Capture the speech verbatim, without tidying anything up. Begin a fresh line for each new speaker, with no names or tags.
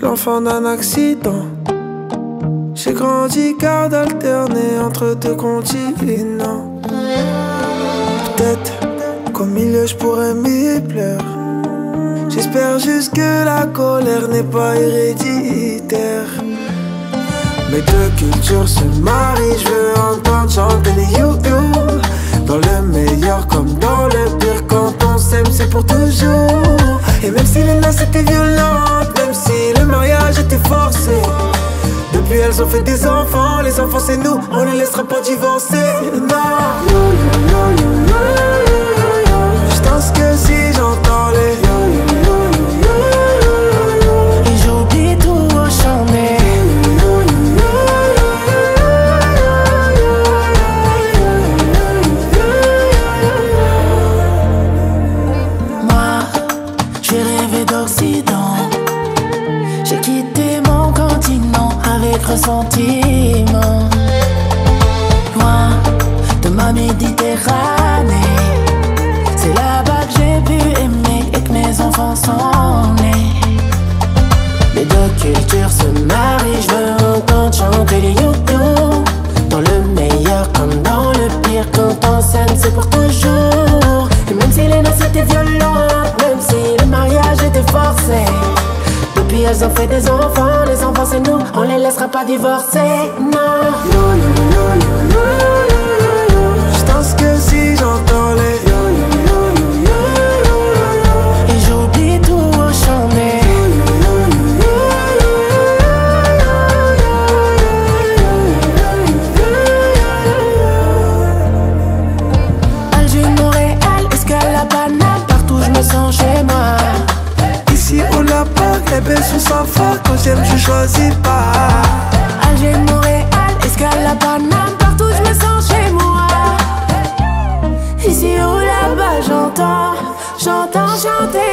l'enfant d'un accident. J'ai grandi garde alternée entre deux continents. Peut-être qu'au milieu je pourrais m'y plaire. J'espère juste que la colère n'est pas héréditaire. Mes deux cultures se marient, je veux entendre chanter les you-you. Dans le meilleur comme dans le pire, quand on s'aime c'est pour toujours. Et même si les noces étaient violentes, même si le mariage était forcé, depuis elles ont fait des enfants, les enfants c'est nous, on les laissera pas divorcer. Non, je danse que si j'entends les
et j'oublie tout au chanter. J'ai quitté mon continent avec ressentiment, loin de ma Méditerranée. C'est là-bas que j'ai pu aimer et que mes enfants sont nés. Les deux cultures se marient, je veux entendre chanter les you-you. Dans le meilleur comme dans le pire, quand on s'aime c'est pour toujours. Et même si les noces étaient violentes, même si le mariage était forcé, depuis elles ont fait des enfants, les enfants c'est nous, on les laissera pas divorcer, non.
Je danse que si j'entends les
et j'oublie tout au chanter. Alger, Montréal, escale à Paname, partout je me sens chez moi.
Ici on l'a pas, les belles sont sans faute, quand j'aime je choisis pas.
Alger, Montréal, escale à Paname, partout je me sens chez moi. Ici ou là-bas j'entends, j'entends chanter.